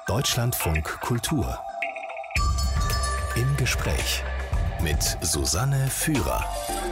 Deutschlandfunk Kultur. Im Gespräch mit Susanne Führer.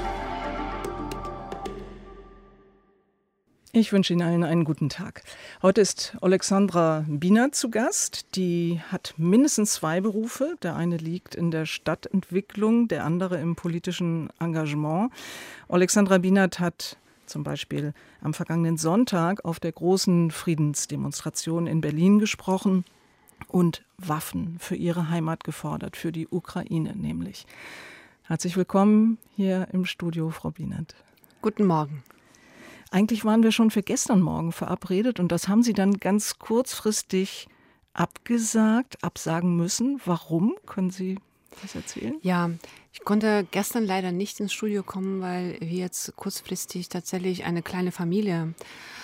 Ich wünsche Ihnen allen einen guten Tag. Heute ist Alexandra Bienert zu Gast. Die hat mindestens 2 Berufe. Der eine liegt in der Stadtentwicklung, der andere im politischen Engagement. Alexandra Bienert hat zum Beispiel am vergangenen Sonntag auf der großen Friedensdemonstration in Berlin gesprochen und Waffen für ihre Heimat gefordert, für die Ukraine nämlich. Herzlich willkommen hier im Studio, Frau Bienert. Guten Morgen. Eigentlich waren wir schon für gestern Morgen verabredet und das haben Sie dann ganz kurzfristig absagen müssen. Warum? Können Sie das erzählen? Ja, ich konnte gestern leider nicht ins Studio kommen, weil wir jetzt kurzfristig tatsächlich eine kleine Familie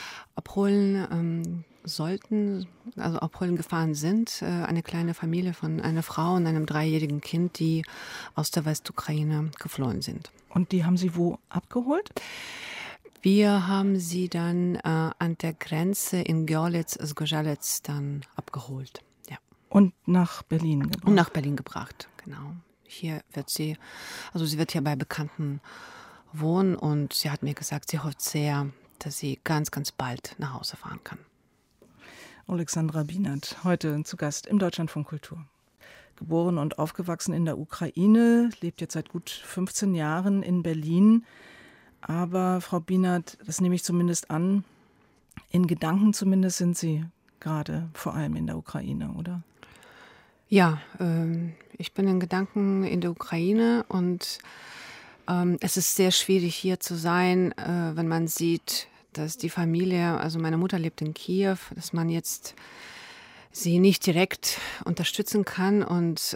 abholen abholen gefahren sind. Eine kleine Familie von einer Frau und einem 3-jährigen Kind, die aus der Westukraine geflohen sind. Und die haben Sie wo abgeholt? Wir haben sie dann an der Grenze in Görlitz dann abgeholt. Ja. Und nach Berlin gebracht? Und nach Berlin gebracht, genau. Hier wird sie wird hier bei Bekannten wohnen und sie hat mir gesagt, sie hofft sehr, dass sie ganz, ganz bald nach Hause fahren kann. Alexandra Bienert, heute zu Gast im Deutschlandfunk Kultur. Geboren und aufgewachsen in der Ukraine, lebt jetzt seit gut 15 Jahren in Berlin. Aber Frau Bienert, das nehme ich zumindest an, in Gedanken zumindest sind Sie gerade vor allem in der Ukraine, oder? Ja, ich bin in Gedanken in der Ukraine und es ist sehr schwierig hier zu sein, wenn man sieht, dass die Familie, also meine Mutter lebt in Kiew, dass man jetzt sie nicht direkt unterstützen kann und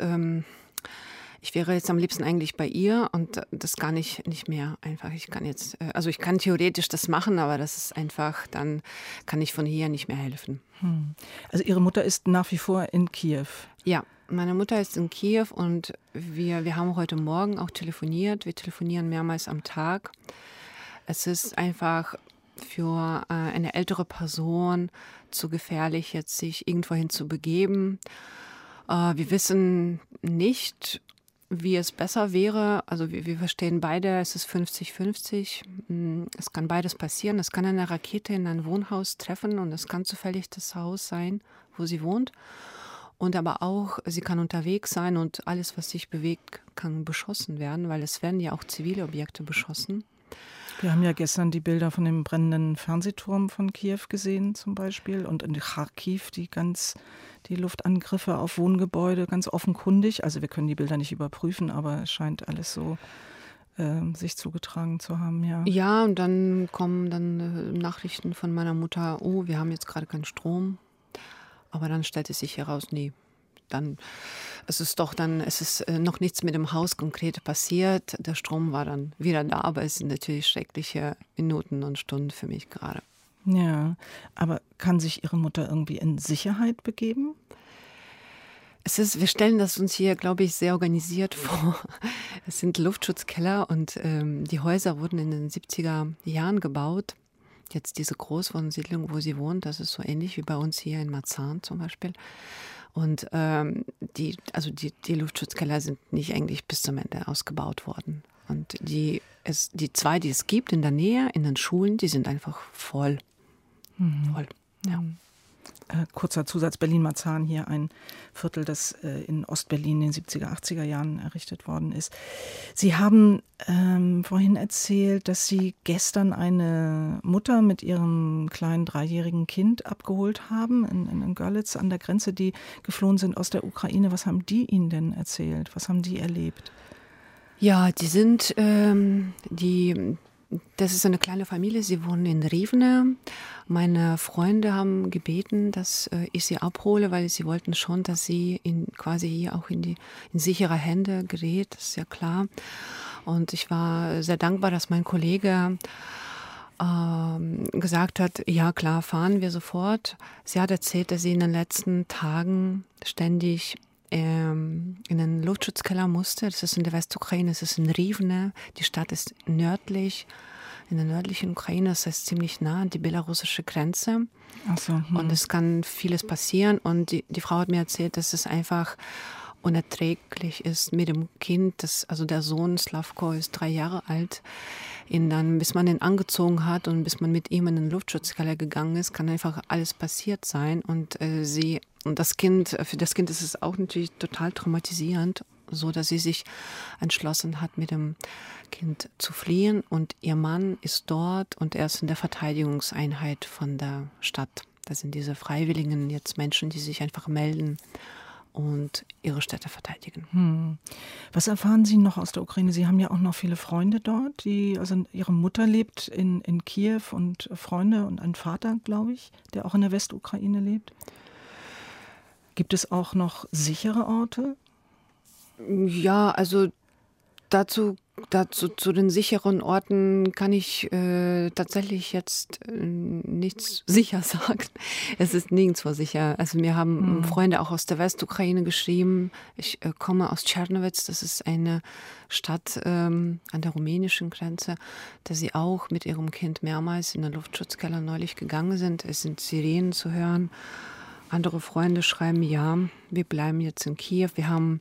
ich wäre jetzt am liebsten eigentlich bei ihr und das gar nicht mehr einfach. Ich kann theoretisch das machen, aber das ist einfach, dann kann ich von hier nicht mehr helfen. Also Ihre Mutter ist nach wie vor in Kiew? Ja, meine Mutter ist in Kiew und wir haben heute Morgen auch telefoniert. Wir telefonieren mehrmals am Tag. Es ist einfach für eine ältere Person zu gefährlich, jetzt sich irgendwohin zu begeben. Wir wissen nicht, wie es besser wäre. Also wir verstehen beide, es ist 50-50. Es kann beides passieren. Es kann eine Rakete in ein Wohnhaus treffen und es kann zufällig das Haus sein, wo sie wohnt. Und aber auch, sie kann unterwegs sein und alles, was sich bewegt, kann beschossen werden, weil es werden ja auch zivile Objekte beschossen. Wir haben ja gestern die Bilder von dem brennenden Fernsehturm von Kiew gesehen zum Beispiel und in Charkiw die Luftangriffe auf Wohngebäude, ganz offenkundig. Also wir können die Bilder nicht überprüfen, aber es scheint alles so sich zugetragen zu haben, ja. Ja, und dann kommen Nachrichten von meiner Mutter, oh, wir haben jetzt gerade keinen Strom. Aber dann stellt es sich heraus, nee, es ist noch nichts mit dem Haus konkret passiert. Der Strom war dann wieder da, aber es sind natürlich schreckliche Minuten und Stunden für mich gerade. Ja, aber kann sich Ihre Mutter irgendwie in Sicherheit begeben? Wir stellen das uns hier, glaube ich, sehr organisiert vor. Es sind Luftschutzkeller und die Häuser wurden in den 70er Jahren gebaut. Jetzt diese Großwohnsiedlung, wo sie wohnt, das ist so ähnlich wie bei uns hier in Marzahn zum Beispiel. Und die Luftschutzkeller sind nicht eigentlich bis zum Ende ausgebaut worden. Und die 2, die es gibt in der Nähe, in den Schulen, die sind einfach voll. Voll, ja. Kurzer Zusatz, Berlin-Marzahn, hier ein Viertel, das in Ostberlin in den 70er, 80er Jahren errichtet worden ist. Sie haben vorhin erzählt, dass Sie gestern eine Mutter mit ihrem kleinen 3-jährigen Kind abgeholt haben in Görlitz an der Grenze, die geflohen sind aus der Ukraine. Was haben die Ihnen denn erzählt? Was haben die erlebt? Ja, das ist eine kleine Familie, sie wohnen in Rivne. Meine Freunde haben gebeten, dass ich sie abhole, weil sie wollten schon, dass sie quasi hier auch in sichere Hände gerät, das ist ja klar. Und ich war sehr dankbar, dass mein Kollege gesagt hat, ja klar, fahren wir sofort. Sie hat erzählt, dass sie in den letzten Tagen ständig in einen Luftschutzkeller musste. Das ist in der Westukraine, das ist in Rivne. Die Stadt ist nördlich in der nördlichen Ukraine, das heißt ziemlich nah an die belarussische Grenze. Ach so, Und es kann vieles passieren. Und die Frau hat mir erzählt, dass es einfach unerträglich ist mit dem Kind. Also der Sohn Slavko ist 3 Jahre alt. Bis man ihn angezogen hat und bis man mit ihm in den Luftschutzkeller gegangen ist, kann einfach alles passiert sein. Und für das Kind ist es auch natürlich total traumatisierend, so dass sie sich entschlossen hat, mit dem Kind zu fliehen. Und ihr Mann ist dort und er ist in der Verteidigungseinheit von der Stadt. Das sind diese Freiwilligen, jetzt Menschen, die sich einfach melden und ihre Städte verteidigen. Was erfahren Sie noch aus der Ukraine? Sie haben ja auch noch viele Freunde dort. Also Ihre Mutter lebt in Kiew und Freunde und einen Vater, glaube ich, der auch in der Westukraine lebt. Gibt es auch noch sichere Orte? Ja, also dazu zu den sicheren Orten kann ich tatsächlich jetzt nichts sicher sagen. Es ist nirgendwo sicher. Also mir haben Freunde auch aus der Westukraine geschrieben. Ich komme aus Czernowitz, das ist eine Stadt an der rumänischen Grenze, da sie auch mit ihrem Kind mehrmals in den Luftschutzkeller neulich gegangen sind. Es sind Sirenen zu hören. Andere Freunde schreiben, ja, wir bleiben jetzt in Kiew. Wir haben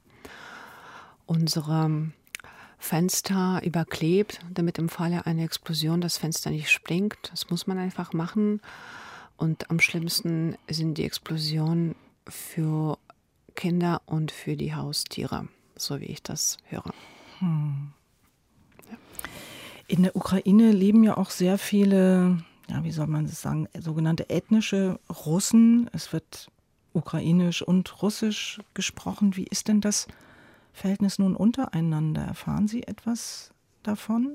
unsere Fenster überklebt, damit im Falle einer Explosion das Fenster nicht springt. Das muss man einfach machen. Und am schlimmsten sind die Explosionen für Kinder und für die Haustiere, so wie ich das höre. Ja. In der Ukraine leben ja auch sehr viele, ja, wie soll man das sagen, sogenannte ethnische Russen. Es wird ukrainisch und russisch gesprochen. Wie ist denn das Verhältnis nun untereinander? Erfahren Sie etwas davon?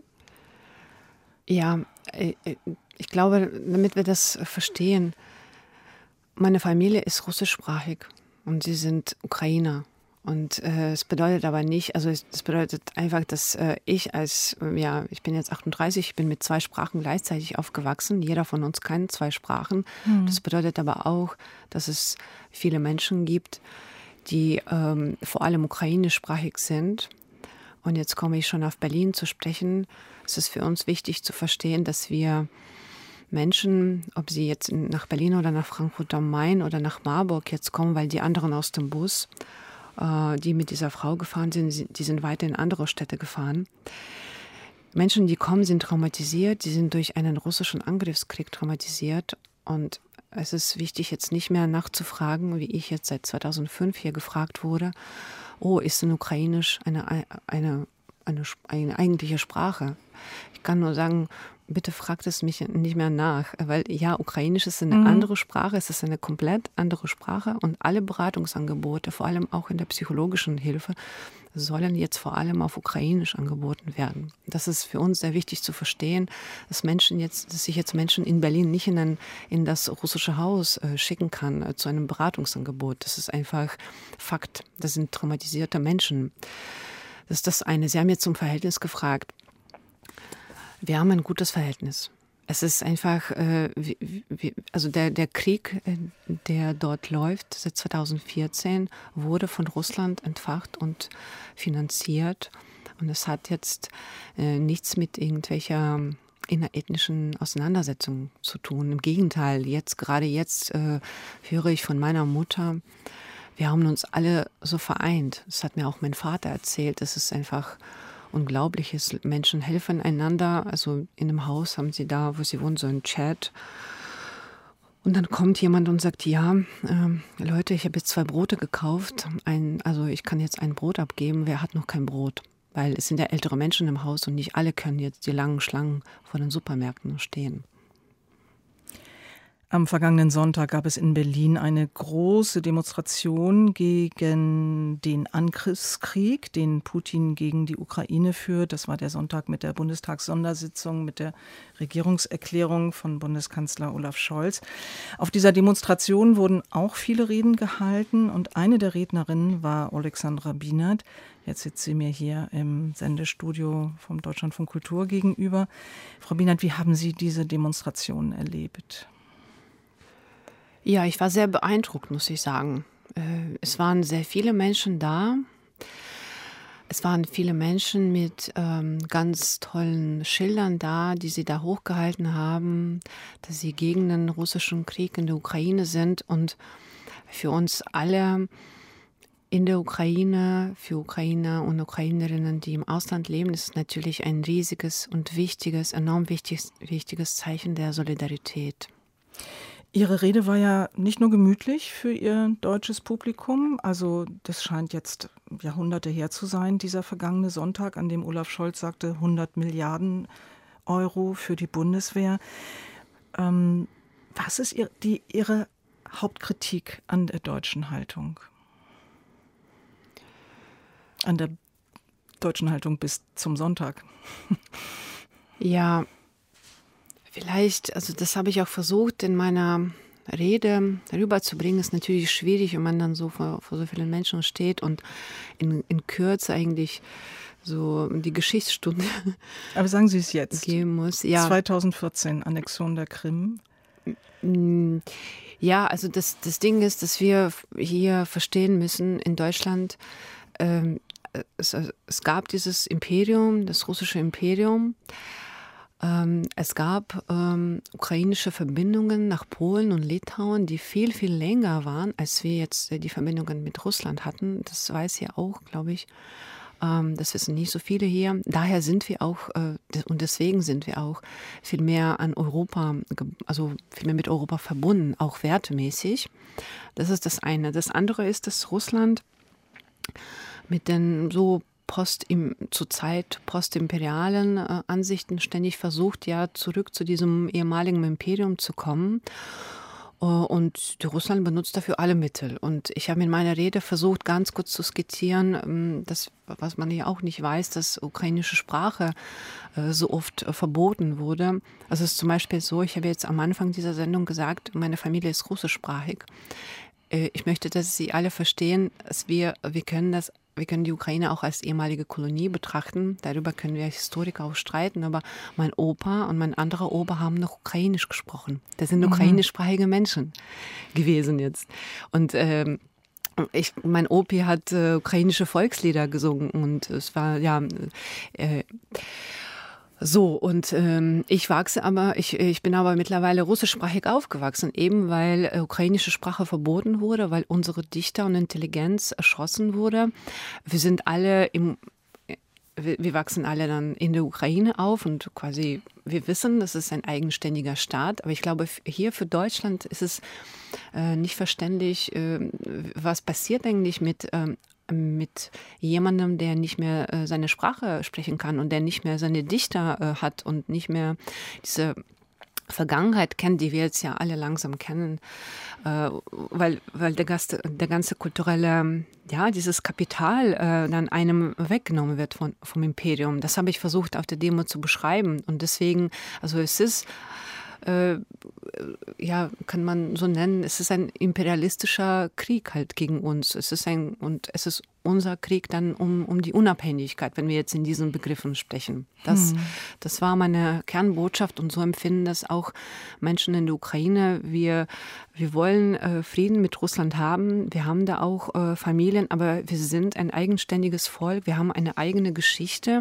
Ja, ich glaube, damit wir das verstehen, meine Familie ist russischsprachig und sie sind Ukrainer. Und es bedeutet aber nicht, also es bedeutet einfach, dass ich ich bin jetzt 38, ich bin mit 2 Sprachen gleichzeitig aufgewachsen. Jeder von uns kann 2 Sprachen. Das bedeutet aber auch, dass es viele Menschen gibt, die vor allem ukrainischsprachig sind. Und jetzt komme ich schon auf Berlin zu sprechen. Es ist für uns wichtig zu verstehen, dass wir Menschen, ob sie jetzt nach Berlin oder nach Frankfurt am Main oder nach Marburg jetzt kommen, weil die anderen aus dem Bus, die mit dieser Frau gefahren sind, die sind weiter in andere Städte gefahren. Menschen, die kommen, sind traumatisiert, die sind durch einen russischen Angriffskrieg traumatisiert. Und es ist wichtig, jetzt nicht mehr nachzufragen, wie ich jetzt seit 2005 hier gefragt wurde, ist denn Ukrainisch eine eigentliche Sprache? Ich kann nur sagen, bitte fragt es mich nicht mehr nach, weil ja, Ukrainisch ist eine andere Sprache, es ist eine komplett andere Sprache und alle Beratungsangebote, vor allem auch in der psychologischen Hilfe, sollen jetzt vor allem auf Ukrainisch angeboten werden. Das ist für uns sehr wichtig zu verstehen, dass sich jetzt Menschen in Berlin nicht in das russische Haus schicken kann zu einem Beratungsangebot. Das ist einfach Fakt. Das sind traumatisierte Menschen. Das ist das eine. Sie haben jetzt zum Verhältnis gefragt. Wir haben ein gutes Verhältnis. Es ist einfach, also der Krieg, der dort läuft, seit 2014, wurde von Russland entfacht und finanziert. Und es hat jetzt nichts mit irgendwelcher innerethnischen Auseinandersetzungen zu tun. Im Gegenteil, gerade jetzt höre ich von meiner Mutter, wir haben uns alle so vereint. Das hat mir auch mein Vater erzählt. Das ist einfach Unglaubliches. Menschen helfen einander. Also in einem Haus haben sie da, wo sie wohnen, so einen Chat. Und dann kommt jemand und sagt, ja, Leute, ich habe jetzt 2 Brote gekauft. Also ich kann jetzt ein Brot abgeben. Wer hat noch kein Brot? Weil es sind ja ältere Menschen im Haus und nicht alle können jetzt die langen Schlangen vor den Supermärkten stehen. Am vergangenen Sonntag gab es in Berlin eine große Demonstration gegen den Angriffskrieg, den Putin gegen die Ukraine führt. Das war der Sonntag mit der Bundestagssondersitzung, mit der Regierungserklärung von Bundeskanzler Olaf Scholz. Auf dieser Demonstration wurden auch viele Reden gehalten und eine der Rednerinnen war Alexandra Bienert. Jetzt sitzt sie mir hier im Sendestudio vom Deutschlandfunk Kultur gegenüber. Frau Bienert, wie haben Sie diese Demonstration erlebt? Ja, ich war sehr beeindruckt, muss ich sagen. Es waren sehr viele Menschen da. Es waren viele Menschen mit ganz tollen Schildern da, die sie da hochgehalten haben, dass sie gegen den russischen Krieg in der Ukraine sind. Und für uns alle in der Ukraine, für Ukrainer und Ukrainerinnen, die im Ausland leben, ist es natürlich ein riesiges und wichtiges, enorm wichtiges Zeichen der Solidarität. Ihre Rede war ja nicht nur gemütlich für Ihr deutsches Publikum, also das scheint jetzt Jahrhunderte her zu sein, dieser vergangene Sonntag, an dem Olaf Scholz sagte, 100 Milliarden Euro für die Bundeswehr. Was ist Ihre Hauptkritik an der deutschen Haltung? An der deutschen Haltung bis zum Sonntag? Ja, vielleicht, also das habe ich auch versucht in meiner Rede rüberzubringen. Ist natürlich schwierig, wenn man dann so vor so vielen Menschen steht und in Kürze eigentlich so die Geschichtsstunde Aber sagen Sie es jetzt. Geben muss. Ja. 2014, Annexion der Krim. Ja, also das Ding ist, dass wir hier verstehen müssen, in Deutschland, es gab dieses Imperium, das russische Imperium. Es gab ukrainische Verbindungen nach Polen und Litauen, die viel, viel länger waren, als wir jetzt die Verbindungen mit Russland hatten. Das weiß ja auch, glaube ich. Das wissen nicht so viele hier. Daher sind wir auch, und deswegen sind wir auch viel mehr an Europa, also viel mehr mit Europa verbunden, auch wertemäßig. Das ist das eine. Das andere ist, dass Russland mit den so zur Zeit postimperialen Ansichten ständig versucht, ja zurück zu diesem ehemaligen Imperium zu kommen. Und Russland benutzt dafür alle Mittel. Und ich habe in meiner Rede versucht, ganz kurz zu skizzieren, das, was man ja auch nicht weiß, dass ukrainische Sprache so oft verboten wurde. Also es ist zum Beispiel so, ich habe jetzt am Anfang dieser Sendung gesagt, meine Familie ist russischsprachig. Ich möchte, dass Sie alle verstehen, dass wir können die Ukraine auch als ehemalige Kolonie betrachten. Darüber können wir als Historiker auch streiten. Aber mein Opa und mein anderer Opa haben noch Ukrainisch gesprochen. Das sind ukrainischsprachige Menschen gewesen jetzt. Und mein Opi hat ukrainische Volkslieder gesungen. Und es war, ja... So, und ich bin aber mittlerweile russischsprachig aufgewachsen, eben weil ukrainische Sprache verboten wurde, weil unsere Dichter und Intelligenz erschossen wurde. Wir wachsen alle dann in der Ukraine auf und quasi, wir wissen, das ist ein eigenständiger Staat. Aber ich glaube, hier für Deutschland ist es nicht verständlich, was passiert eigentlich mit jemandem, der nicht mehr seine Sprache sprechen kann und der nicht mehr seine Dichter hat und nicht mehr diese Vergangenheit kennt, die wir jetzt ja alle langsam kennen, weil der ganze kulturelle, ja, dieses Kapital dann einem weggenommen wird vom Imperium. Das habe ich versucht auf der Demo zu beschreiben und deswegen, also es ist ja, kann man so nennen, es ist ein imperialistischer Krieg halt gegen uns. Es ist unser Krieg dann um die Unabhängigkeit, wenn wir jetzt in diesen Begriffen sprechen. Das war meine Kernbotschaft und so empfinden das auch Menschen in der Ukraine. Wir wollen Frieden mit Russland haben. Wir haben da auch Familien, aber wir sind ein eigenständiges Volk. Wir haben eine eigene Geschichte.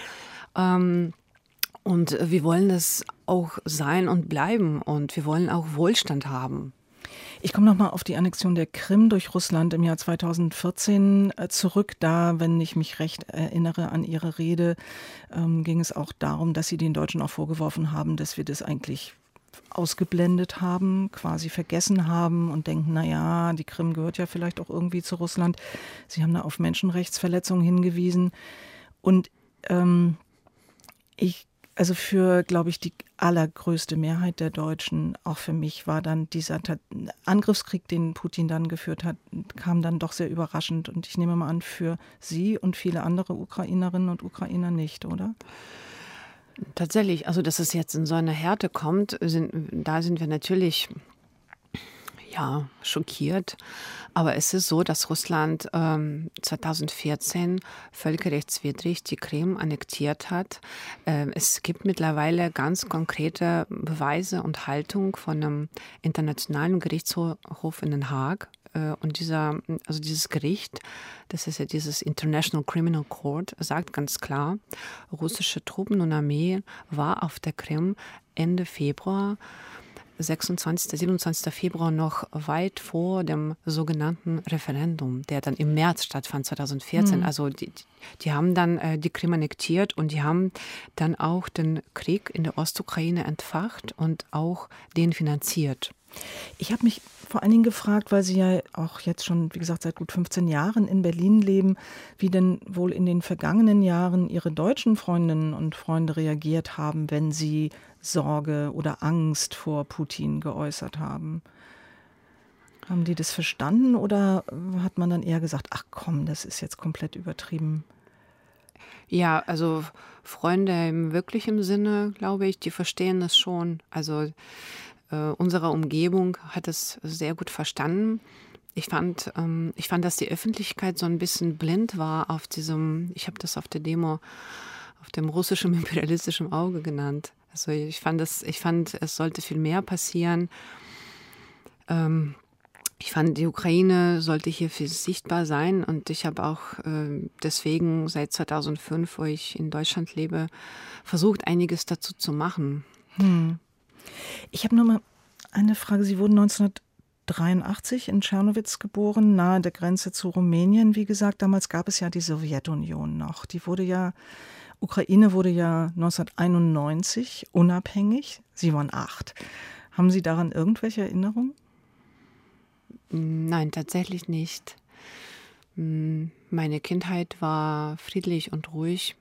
Und wir wollen das auch sein und bleiben und wir wollen auch Wohlstand haben. Ich komme nochmal auf die Annexion der Krim durch Russland im Jahr 2014 zurück. Da, wenn ich mich recht erinnere an Ihre Rede, ging es auch darum, dass Sie den Deutschen auch vorgeworfen haben, dass wir das eigentlich ausgeblendet haben, quasi vergessen haben und denken, naja, die Krim gehört ja vielleicht auch irgendwie zu Russland. Sie haben da auf Menschenrechtsverletzungen hingewiesen. Und also für, glaube ich, die allergrößte Mehrheit der Deutschen, auch für mich, war dann dieser Angriffskrieg, den Putin dann geführt hat, kam dann doch sehr überraschend. Und ich nehme mal an, für Sie und viele andere Ukrainerinnen und Ukrainer nicht, oder? Tatsächlich, also dass es jetzt in so eine Härte kommt, da sind wir natürlich schockiert. Aber es ist so, dass Russland 2014 völkerrechtswidrig die Krim annektiert hat. Es gibt mittlerweile ganz konkrete Beweise und Haltung von einem internationalen Gerichtshof in Den Haag. Und dieses Gericht, das ist ja dieses International Criminal Court, sagt ganz klar, russische Truppen und Armee war auf der Krim Ende Februar, 26., 27. Februar, noch weit vor dem sogenannten Referendum, der dann im März stattfand, 2014. Also die haben dann die Krim annektiert und die haben dann auch den Krieg in der Ostukraine entfacht und auch den finanziert. Ich habe mich vor allen Dingen gefragt, weil Sie ja auch jetzt schon, wie gesagt, seit gut 15 Jahren in Berlin leben, wie denn wohl in den vergangenen Jahren Ihre deutschen Freundinnen und Freunde reagiert haben, wenn Sie Sorge oder Angst vor Putin geäußert haben. Haben die das verstanden oder hat man dann eher gesagt, ach komm, das ist jetzt komplett übertrieben? Ja, also Freunde im wirklichen Sinne, glaube ich, die verstehen das schon. Also unsere Umgebung hat es sehr gut verstanden. Ich fand, dass die Öffentlichkeit so ein bisschen blind war auf ich habe das auf der Demo, auf dem russischen imperialistischen Auge genannt. Also ich fand, es sollte viel mehr passieren. Ich fand, die Ukraine sollte hier viel sichtbar sein und ich habe auch deswegen seit 2005, wo ich in Deutschland lebe, versucht, einiges dazu zu machen. Ich habe noch mal eine Frage. Sie wurden 1983 in Czernowitz geboren, nahe der Grenze zu Rumänien. Wie gesagt, damals gab es ja die Sowjetunion noch. Ukraine wurde ja 1991 unabhängig. Sie waren 8. Haben Sie daran irgendwelche Erinnerungen? Nein, tatsächlich nicht. Meine Kindheit war friedlich und ruhig.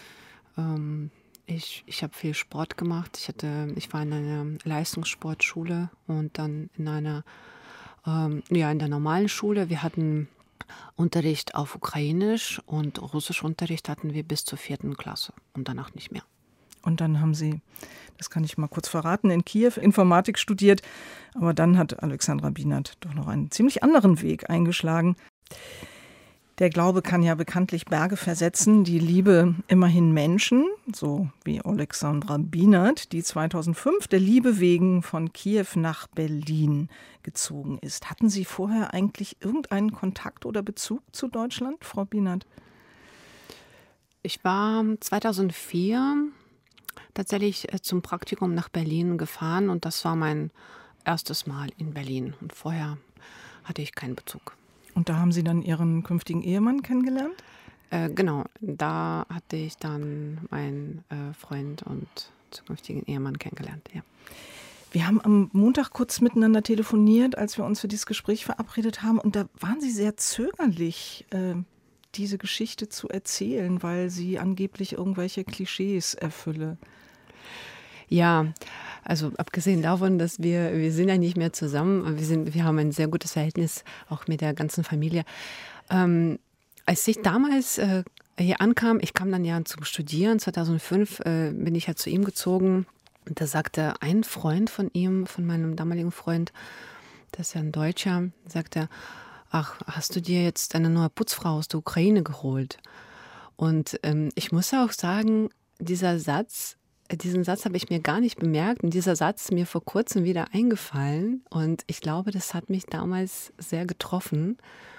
Ich habe viel Sport gemacht. Ich war in einer Leistungssportschule und dann in der normalen Schule. Wir hatten Unterricht auf Ukrainisch und Russischunterricht hatten wir bis zur 4. Klasse und danach nicht mehr. Und dann haben Sie, das kann ich mal kurz verraten, in Kiew Informatik studiert. Aber dann hat Alexandra Bienert doch noch einen ziemlich anderen Weg eingeschlagen. Der Glaube kann ja bekanntlich Berge versetzen, die Liebe immerhin Menschen, so wie Alexandra Bienert, die 2005 der Liebe wegen von Kiew nach Berlin gezogen ist. Hatten Sie vorher eigentlich irgendeinen Kontakt oder Bezug zu Deutschland, Frau Bienert? Ich war 2004 tatsächlich zum Praktikum nach Berlin gefahren und das war mein erstes Mal in Berlin. Und vorher hatte ich keinen Bezug. Und da haben Sie dann Ihren künftigen Ehemann kennengelernt? Genau, da hatte ich dann meinen Freund und zukünftigen Ehemann kennengelernt, ja. Wir haben am Montag kurz miteinander telefoniert, als wir uns für dieses Gespräch verabredet haben. Und da waren Sie sehr zögerlich, diese Geschichte zu erzählen, weil sie angeblich irgendwelche Klischees erfülle. Ja, also abgesehen davon, dass wir sind ja nicht mehr zusammen, wir haben ein sehr gutes Verhältnis auch mit der ganzen Familie. Als ich damals hier ankam, ich kam dann ja zum Studieren, 2005 bin ich ja zu ihm gezogen und da sagte ein Freund von ihm, von meinem damaligen Freund, das ist ja ein Deutscher, sagte, ach, hast du dir jetzt eine neue Putzfrau aus der Ukraine geholt? Und ich muss auch sagen, diesen Satz habe ich mir gar nicht bemerkt. Und dieser Satz ist mir vor kurzem wieder eingefallen. Und ich glaube, das hat mich damals sehr getroffen.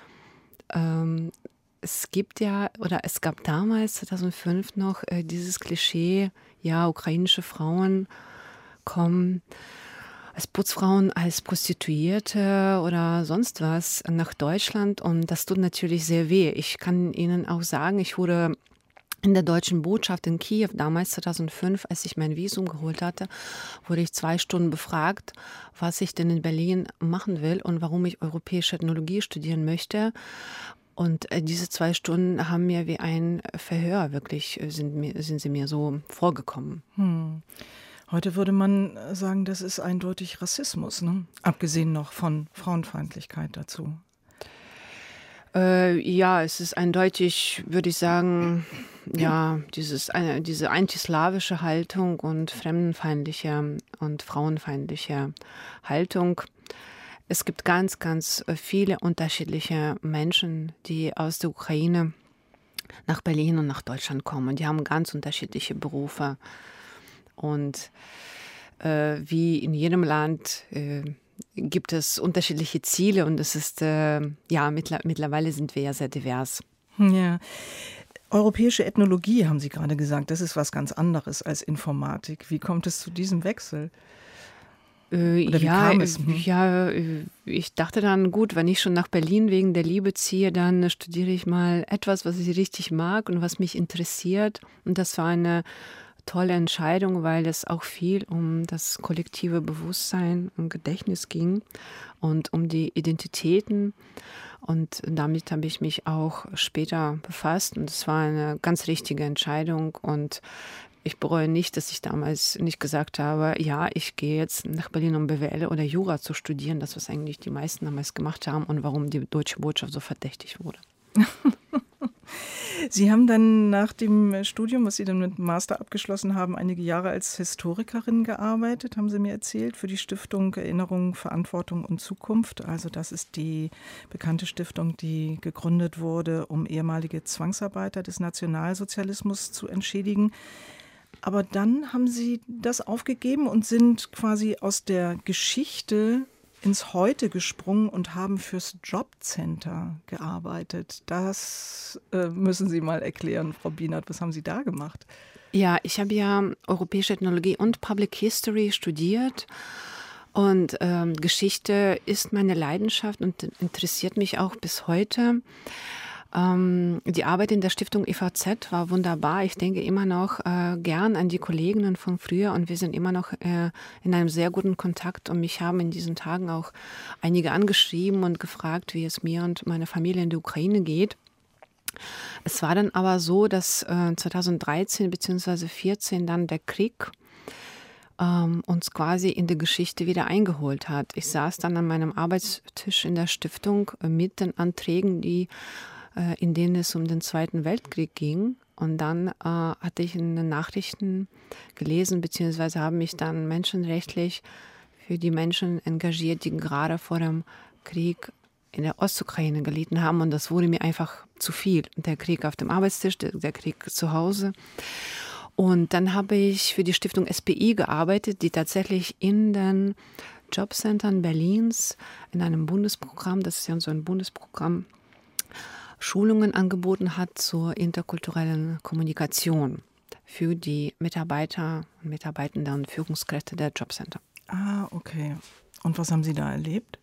Es gab damals, 2005 noch, dieses Klischee, ja, ukrainische Frauen kommen als Putzfrauen, als Prostituierte oder sonst was nach Deutschland. Und das tut natürlich sehr weh. Ich kann Ihnen auch sagen, ich wurde in der deutschen Botschaft in Kiew, damals 2005, als ich mein Visum geholt hatte, wurde ich 2 Stunden befragt, was ich denn in Berlin machen will und warum ich europäische Ethnologie studieren möchte. Und diese 2 Stunden haben mir wie ein Verhör wirklich, sind sie mir so vorgekommen. Heute würde man sagen, das ist eindeutig Rassismus, ne? Abgesehen noch von Frauenfeindlichkeit dazu. Ja, es ist eindeutig, würde ich sagen, ja, diese antislawische Haltung und fremdenfeindliche und frauenfeindliche Haltung. Es gibt ganz, ganz viele unterschiedliche Menschen, die aus der Ukraine nach Berlin und nach Deutschland kommen. Die haben ganz unterschiedliche Berufe. Und wie in jedem Land gibt es unterschiedliche Ziele und es ist, mittlerweile sind wir ja sehr divers. Ja. Europäische Ethnologie, haben Sie gerade gesagt, das ist was ganz anderes als Informatik. Wie kommt es zu diesem Wechsel? Oder wie kam es? Ich dachte dann, gut, wenn ich schon nach Berlin wegen der Liebe ziehe, dann studiere ich mal etwas, was ich richtig mag und was mich interessiert. Und das war eine tolle Entscheidung, weil es auch viel um das kollektive Bewusstsein und Gedächtnis ging und um die Identitäten. Und damit habe ich mich auch später befasst. Und es war eine ganz richtige Entscheidung. Und ich bereue nicht, dass ich damals nicht gesagt habe, ja, ich gehe jetzt nach Berlin, um BWL oder Jura zu studieren. Das, was eigentlich die meisten damals gemacht haben und warum die Deutsche Botschaft so verdächtig wurde. Sie haben dann nach dem Studium, was Sie dann mit dem Master abgeschlossen haben, einige Jahre als Historikerin gearbeitet, haben Sie mir erzählt, für die Stiftung Erinnerung, Verantwortung und Zukunft. Also das ist die bekannte Stiftung, die gegründet wurde, um ehemalige Zwangsarbeiter des Nationalsozialismus zu entschädigen. Aber dann haben Sie das aufgegeben und sind quasi aus der Geschichte ins Heute gesprungen und haben fürs Jobcenter gearbeitet. Das müssen Sie mal erklären, Frau Bienert. Was haben Sie da gemacht? Ja, ich habe ja europäische Ethnologie und Public History studiert. Und Geschichte ist meine Leidenschaft und interessiert mich auch bis heute. Die Arbeit in der Stiftung EVZ war wunderbar. Ich denke immer noch gern an die Kolleginnen von früher und wir sind immer noch in einem sehr guten Kontakt. Und mich haben in diesen Tagen auch einige angeschrieben und gefragt, wie es mir und meiner Familie in der Ukraine geht. Es war dann aber so, dass 2013 bzw. 2014 dann der Krieg uns quasi in die Geschichte wieder eingeholt hat. Ich saß dann an meinem Arbeitstisch in der Stiftung mit den Anträgen, in denen es um den Zweiten Weltkrieg ging. Und dann hatte ich in den Nachrichten gelesen, beziehungsweise haben mich dann menschenrechtlich für die Menschen engagiert, die gerade vor dem Krieg in der Ostukraine gelitten haben. Und das wurde mir einfach zu viel. Der Krieg auf dem Arbeitstisch, der Krieg zu Hause. Und dann habe ich für die Stiftung SPI gearbeitet, die tatsächlich in den Jobcentern Berlins in einem Bundesprogramm, das ist ja so ein Bundesprogramm, Schulungen angeboten hat zur interkulturellen Kommunikation für die Mitarbeiter und Mitarbeitenden und Führungskräfte der Jobcenter. Ah, okay. Und was haben Sie da erlebt?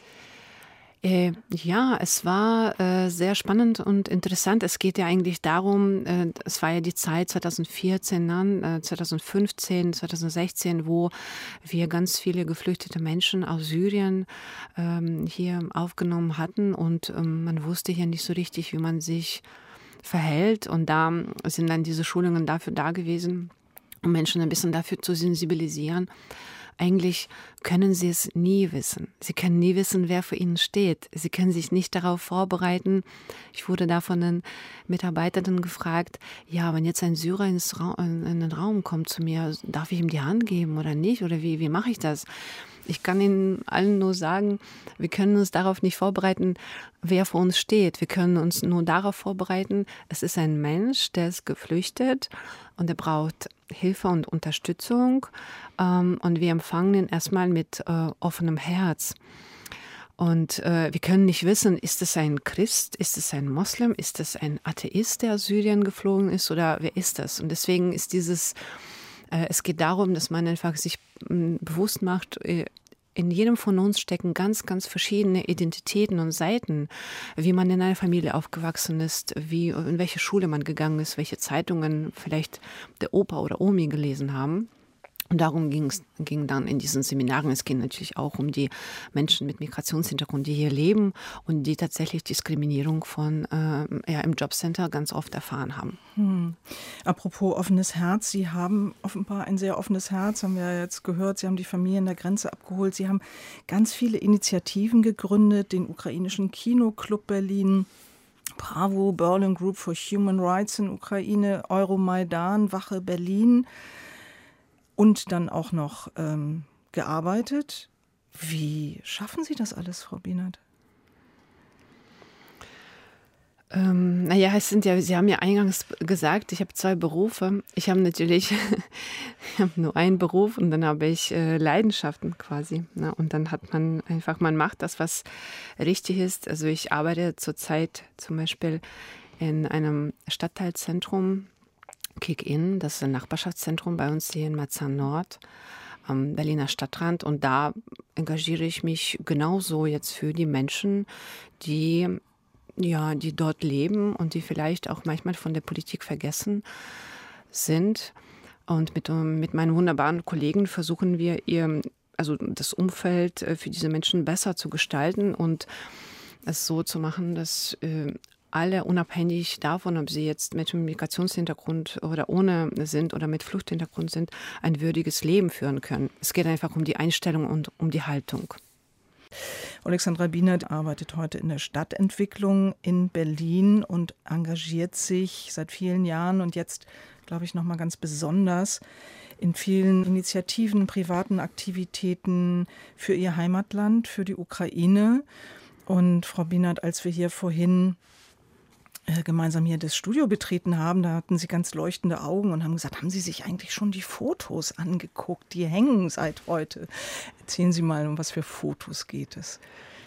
Es war sehr spannend und interessant. Es geht ja eigentlich darum, es war ja die Zeit 2014, 2015, 2016, wo wir ganz viele geflüchtete Menschen aus Syrien hier aufgenommen hatten und man wusste ja nicht so richtig, wie man sich verhält. Und da sind dann diese Schulungen dafür da gewesen, um Menschen ein bisschen dafür zu sensibilisieren. Eigentlich können sie es nie wissen. Sie können nie wissen, wer vor ihnen steht. Sie können sich nicht darauf vorbereiten. Ich wurde da von den Mitarbeitern gefragt, ja, wenn jetzt ein Syrer in den Raum kommt zu mir, darf ich ihm die Hand geben oder nicht? Oder wie mache ich das? Ich kann Ihnen allen nur sagen, wir können uns darauf nicht vorbereiten, wer vor uns steht. Wir können uns nur darauf vorbereiten, es ist ein Mensch, der ist geflüchtet und er braucht Hilfe und Unterstützung. Und wir empfangen ihn erstmal mit offenem Herz. Und wir können nicht wissen, ist es ein Christ, ist es ein Moslem, ist es ein Atheist, der aus Syrien geflogen ist oder wer ist das? Und deswegen ist es geht darum, dass man einfach sich bewusst macht, in jedem von uns stecken ganz, ganz verschiedene Identitäten und Seiten, wie man in einer Familie aufgewachsen ist, in welche Schule man gegangen ist, welche Zeitungen vielleicht der Opa oder Omi gelesen haben. Und darum ging dann in diesen Seminaren, es ging natürlich auch um die Menschen mit Migrationshintergrund, die hier leben und die tatsächlich Diskriminierung im Jobcenter ganz oft erfahren haben. Apropos offenes Herz, Sie haben offenbar ein sehr offenes Herz, haben wir ja jetzt gehört. Sie haben die Familie an der Grenze abgeholt. Sie haben ganz viele Initiativen gegründet, den ukrainischen Kinoclub Berlin, Bravo, Berlin Group for Human Rights in Ukraine, Euromaidan, Wache Berlin. Und dann auch noch gearbeitet. Wie schaffen Sie das alles, Frau Bienert? Naja, Sie haben ja eingangs gesagt, ich habe 2 Berufe. Ich habe natürlich ich habe nur einen Beruf und dann habe ich Leidenschaften quasi. Ne? Und dann hat man einfach, man macht das, was richtig ist. Also ich arbeite zurzeit zum Beispiel in einem Stadtteilzentrum, Kick-In, das ist ein Nachbarschaftszentrum bei uns hier in Marzahn-Nord am Berliner Stadtrand. Und da engagiere ich mich genauso jetzt für die Menschen, die dort leben und die vielleicht auch manchmal von der Politik vergessen sind. Und mit meinen wunderbaren Kollegen versuchen wir, also das Umfeld für diese Menschen besser zu gestalten und es so zu machen, dass alle unabhängig davon, ob sie jetzt mit einem Migrationshintergrund oder ohne sind oder mit Fluchthintergrund sind, ein würdiges Leben führen können. Es geht einfach um die Einstellung und um die Haltung. Alexandra Bienert arbeitet heute in der Stadtentwicklung in Berlin und engagiert sich seit vielen Jahren und jetzt, glaube ich, noch mal ganz besonders in vielen Initiativen, privaten Aktivitäten für ihr Heimatland, für die Ukraine. Und Frau Bienert, als wir hier vorhin gemeinsam hier das Studio betreten haben, da hatten Sie ganz leuchtende Augen und haben gesagt, haben Sie sich eigentlich schon die Fotos angeguckt? Die hängen seit heute. Erzählen Sie mal, um was für Fotos geht es?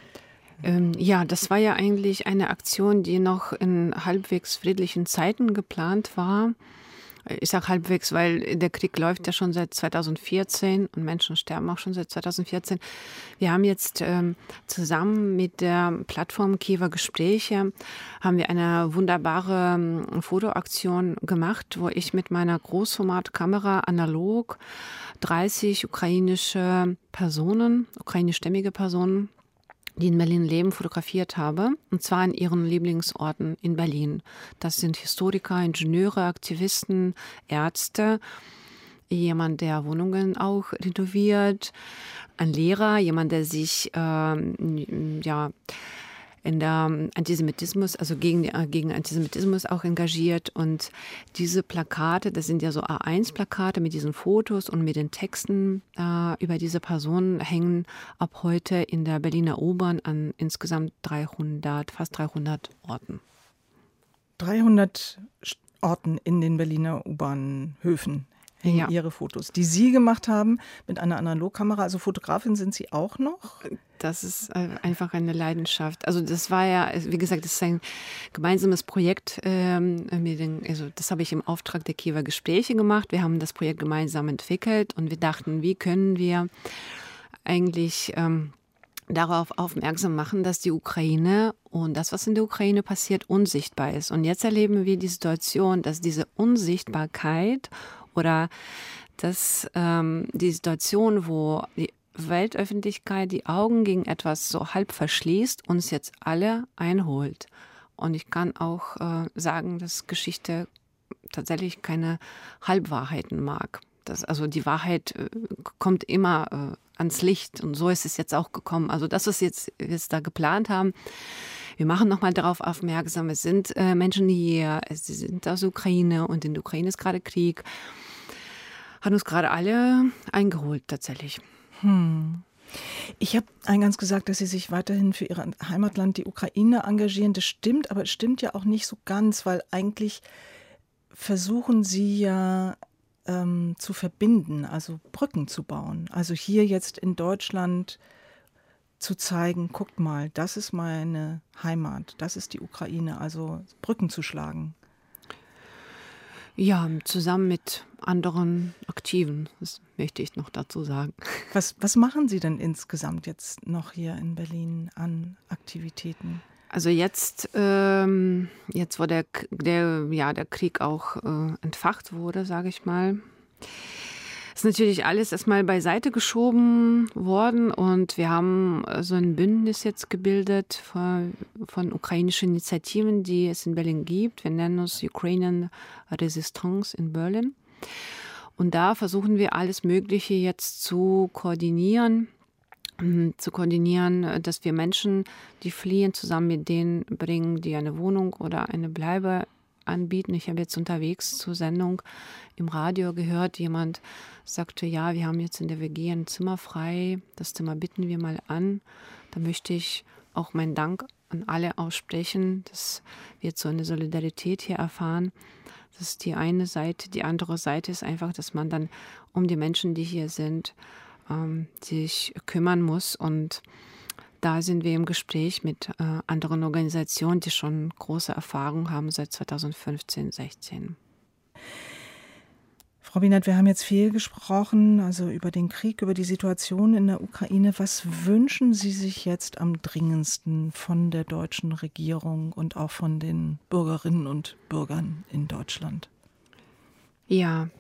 Ja, das war ja eigentlich eine Aktion, die noch in halbwegs friedlichen Zeiten geplant war. Ich sage halbwegs, weil der Krieg läuft ja schon seit 2014 und Menschen sterben auch schon seit 2014. Wir haben jetzt zusammen mit der Plattform Kiewer Gespräche haben wir eine wunderbare Fotoaktion gemacht, wo ich mit meiner Großformatkamera analog 30 ukrainischstämmige Personen, die in Berlin leben, fotografiert habe, und zwar an ihren Lieblingsorten in Berlin. Das sind Historiker, Ingenieure, Aktivisten, Ärzte, jemand, der Wohnungen auch renoviert, ein Lehrer, jemand, der sich in der Antisemitismus, also gegen Antisemitismus auch engagiert. Und diese Plakate, das sind ja so A1-Plakate mit diesen Fotos und mit den Texten über diese Personen, hängen ab heute in der Berliner U-Bahn an insgesamt fast 300 Orten. 300 Orten in den Berliner U-Bahn-Höfen hängen Ihre Fotos, die Sie gemacht haben mit einer Analogkamera. Also Fotografin sind Sie auch noch? Das ist einfach eine Leidenschaft. Also das war ja, wie gesagt, das ist ein gemeinsames Projekt. Das habe ich im Auftrag der Kiewer Gespräche gemacht. Wir haben das Projekt gemeinsam entwickelt und wir dachten, wie können wir eigentlich darauf aufmerksam machen, dass die Ukraine und das, was in der Ukraine passiert, unsichtbar ist. Und jetzt erleben wir die Situation, dass diese Unsichtbarkeit oder dass die Situation, wo die Weltöffentlichkeit die Augen gegen etwas so halb verschließt, uns jetzt alle einholt. Und ich kann auch sagen, dass Geschichte tatsächlich keine Halbwahrheiten mag. Also die Wahrheit kommt immer ans Licht und so ist es jetzt auch gekommen. Also das, was wir jetzt da geplant haben, wir machen nochmal darauf aufmerksam, es sind Menschen hier, sie sind aus der Ukraine und in der Ukraine ist gerade Krieg, hat uns gerade alle eingeholt tatsächlich. Ich habe eingangs gesagt, dass Sie sich weiterhin für Ihr Heimatland, die Ukraine, engagieren. Das stimmt, aber es stimmt ja auch nicht so ganz, weil eigentlich versuchen Sie ja zu verbinden, also Brücken zu bauen. Also hier jetzt in Deutschland zu zeigen, guckt mal, das ist meine Heimat, das ist die Ukraine, also Brücken zu schlagen. Ja, zusammen mit anderen Aktiven, das möchte ich noch dazu sagen. Was machen Sie denn insgesamt jetzt noch hier in Berlin an Aktivitäten? Also jetzt wo der Krieg auch entfacht wurde, sage ich mal, ist natürlich alles erstmal beiseite geschoben worden und wir haben so ein Bündnis jetzt gebildet von ukrainischen Initiativen, die es in Berlin gibt. Wir nennen uns Ukrainian Resistance in Berlin. Und da versuchen wir alles Mögliche jetzt zu koordinieren, dass wir Menschen, die fliehen, zusammen mit denen bringen, die eine Wohnung oder eine Bleibe anbieten. Ich habe jetzt unterwegs zur Sendung im Radio gehört, jemand sagte, ja, wir haben jetzt in der WG ein Zimmer frei, das Zimmer bieten wir mal an. Da möchte ich auch meinen Dank an alle aussprechen, dass wir so eine Solidarität hier erfahren. Das ist die eine Seite. Die andere Seite ist einfach, dass man dann um die Menschen, die hier sind, sich kümmern muss. Und da sind wir im Gespräch mit anderen Organisationen, die schon große Erfahrung haben seit 2015, 16. Frau Bienert, wir haben jetzt viel gesprochen, also über den Krieg, über die Situation in der Ukraine. Was wünschen Sie sich jetzt am dringendsten von der deutschen Regierung und auch von den Bürgerinnen und Bürgern in Deutschland? Ja,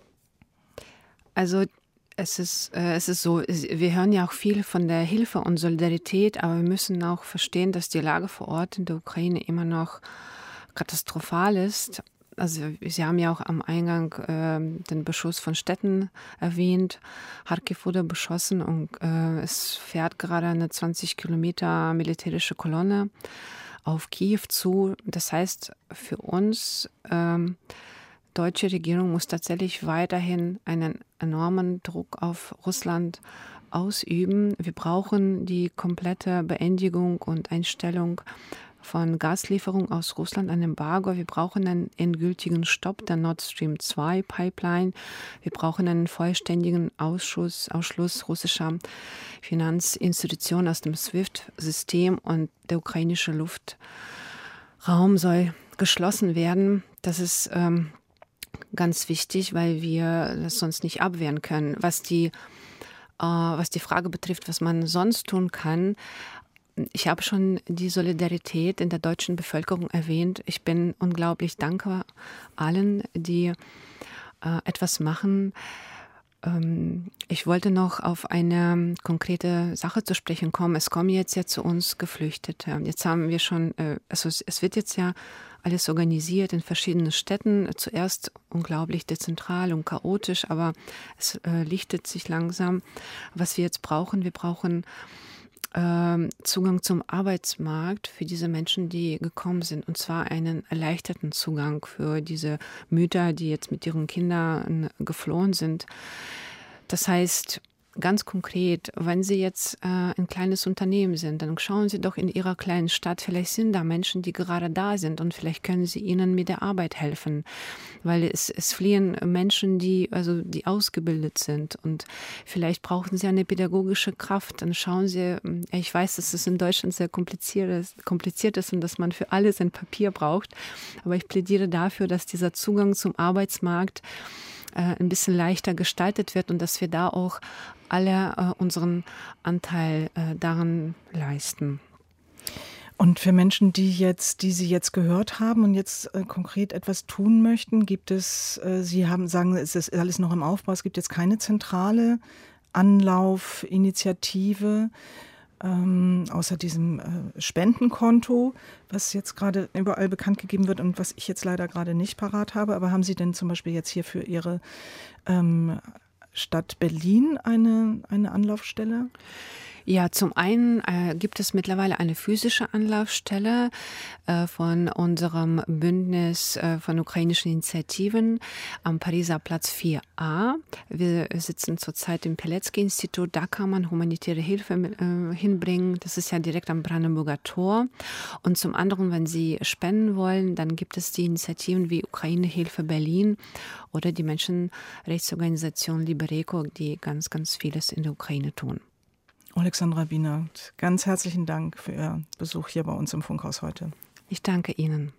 also es ist so, wir hören ja auch viel von der Hilfe und Solidarität, aber wir müssen auch verstehen, dass die Lage vor Ort in der Ukraine immer noch katastrophal ist. Also Sie haben ja auch am Eingang den Beschuss von Städten erwähnt. Charkiw wurde beschossen und es fährt gerade eine 20 Kilometer militärische Kolonne auf Kiew zu. Das heißt, für uns, deutsche Regierung muss tatsächlich weiterhin einen enormen Druck auf Russland ausüben. Wir brauchen die komplette Beendigung und Einstellung von Gaslieferung aus Russland, ein Embargo. Wir brauchen einen endgültigen Stopp der Nord Stream 2 Pipeline. Wir brauchen einen vollständigen Ausschluss russischer Finanzinstitutionen aus dem SWIFT-System und der ukrainische Luftraum soll geschlossen werden. Das ist ganz wichtig, weil wir das sonst nicht abwehren können. Was die Frage betrifft, was man sonst tun kann, ich habe schon die Solidarität in der deutschen Bevölkerung erwähnt. Ich bin unglaublich dankbar allen, die etwas machen. Ich wollte noch auf eine konkrete Sache zu sprechen kommen. Es kommen jetzt ja zu uns Geflüchtete. Jetzt haben wir schon, also es wird jetzt ja alles organisiert in verschiedenen Städten. Zuerst unglaublich dezentral und chaotisch, aber es lichtet sich langsam. Was wir jetzt brauchen, wir brauchen Zugang zum Arbeitsmarkt für diese Menschen, die gekommen sind. Und zwar einen erleichterten Zugang für diese Mütter, die jetzt mit ihren Kindern geflohen sind. Das heißt, ganz konkret, wenn Sie jetzt ein kleines Unternehmen sind, dann schauen Sie doch in Ihrer kleinen Stadt, vielleicht sind da Menschen, die gerade da sind und vielleicht können Sie ihnen mit der Arbeit helfen, weil es fliehen Menschen, die ausgebildet sind und vielleicht brauchen Sie eine pädagogische Kraft. Dann schauen Sie, ich weiß, dass es in Deutschland sehr kompliziert ist und dass man für alles ein Papier braucht, aber ich plädiere dafür, dass dieser Zugang zum Arbeitsmarkt ein bisschen leichter gestaltet wird und dass wir da auch alle unseren Anteil daran leisten. Und für Menschen, die Sie jetzt gehört haben und jetzt konkret etwas tun möchten, gibt es, Sie sagen, es ist alles noch im Aufbau, es gibt jetzt keine zentrale Anlaufinitiative, außer diesem Spendenkonto, was jetzt gerade überall bekannt gegeben wird und was ich jetzt leider gerade nicht parat habe. Aber haben Sie denn zum Beispiel jetzt hier für Ihre Stadt Berlin eine Anlaufstelle? Ja, zum einen gibt es mittlerweile eine physische Anlaufstelle von unserem Bündnis von ukrainischen Initiativen am Pariser Platz 4a. Wir sitzen zurzeit im Pilecki-Institut, da kann man humanitäre Hilfe hinbringen. Das ist ja direkt am Brandenburger Tor. Und zum anderen, wenn Sie spenden wollen, dann gibt es die Initiativen wie Ukraine-Hilfe Berlin oder die Menschenrechtsorganisation Libereco, die ganz, ganz vieles in der Ukraine tun. Alexandra Bienert, ganz herzlichen Dank für Ihren Besuch hier bei uns im Funkhaus heute. Ich danke Ihnen.